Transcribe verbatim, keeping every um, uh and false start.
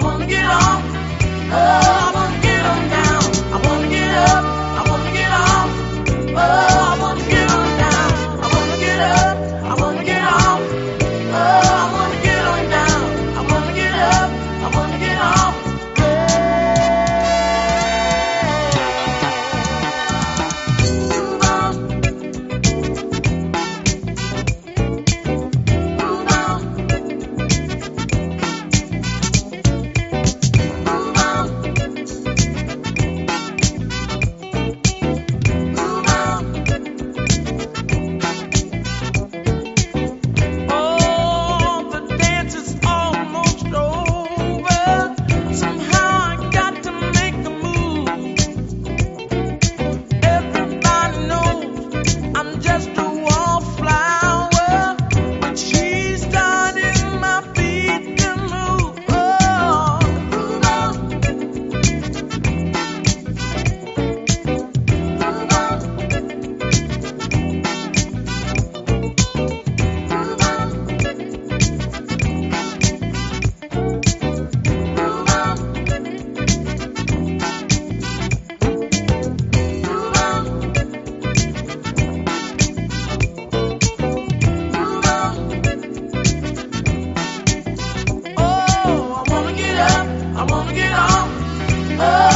wanna get off. Oh, I wanna get on down. I wanna get up. I wanna get off. Oh, I wanna get on down. I wanna get up. I wanna get off. Oh, I wanna get on down. I wanna get up. I wanna get off. Move on. Move on. Move on. Move on. Oh, the dance is almost over. Somehow I got to make a move. Everybody knows I'm just a wallflower, but she's starting my feet to move. Oh, move on. Move on. Move on. Move on. Move on. Move on. Oh, I wanna get up. I wanna get off. Oh,